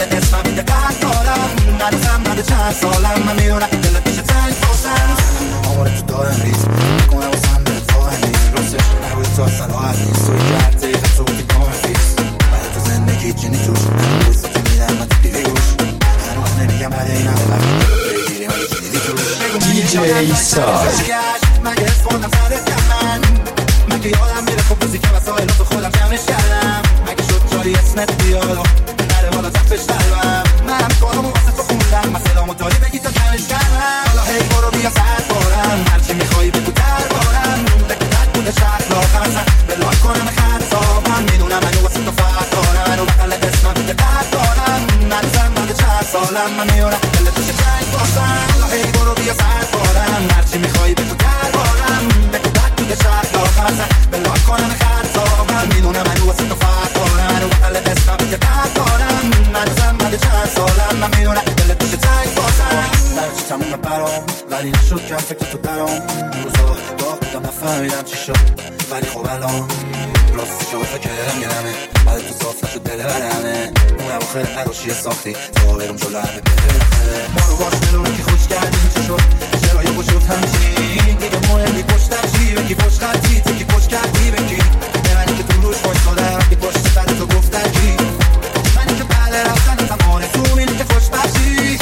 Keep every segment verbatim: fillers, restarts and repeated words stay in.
اسمم این دقت دارم هنوزم بعد چند سالم من میدونم دلت میشه تنگ باشم آماره تو دارم ریز میکنم واسم دلت واهم نیست راستش نروی تو اصلا راحت نیست توی که هر دقیقه تو بودی دارم فیکس بعد تو زندگی جنی توش هنوز که میدم من تو دیوی گوش هنوز نمیگم بعد این همه وقت بگیریم ولی جدیدی توش دی جی ساج مگه حس خوردم سرت کم من مگه یادم میره خب روزی که وسایلاتو خودم جمعش کردم مگه شد جاری اسمت بیاد و نره بالا تفش قلبم من کارامو واسه تو خوندم مسئلامو داری بگی تا کمش کردم حالا هی برو بیا سر بارم هرچی میخوایی بگو در بارم بگو تک بوده شهر لاغم اصلا بلاک کنم خطابم میدونم منو واسه تو فرق دارم منو بقل اسمم که قد دارم منوزم بعد چند سالم من میونم دلت میشه تنگ باشم حالا هی برو بیا سر بارم هرچی میخوایی بگو در بارم بگو تک بوده شهر لاغم اصلا بلاک کنم خطابم میدونم منو واسه تو فرق دارم منو بقل اسمم که قد دارم منوزم بعد چند سالم من میونم دلت میشه تنگ باشم درچی تموم برام ولی نشد که فکر تو درام روزا داغ بودم نفهمیدم چی شد ولی خب الان راستی شو تا که دلم گرمه بعد تو صاف نشد دل برمه اون اواخر نراشیه ساختی تا برم جلو همه بره ما رو باش ملونه که خوش کردیم چی شد چرا یه خوش شد همچین دیگه مهمی پشتر چی بگی پشت خطی تکی پشت کردی بگی به منی که تو روش خوش دادم بی پشت سر تو گفتن کی منی که بعد رفتن زمانه تو میلی که خوش بشی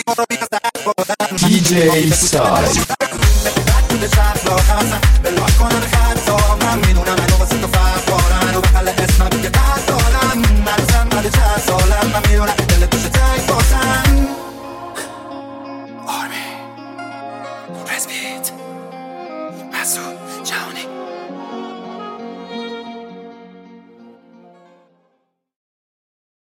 دی جی ساج بلاک کنم خطا من میدونم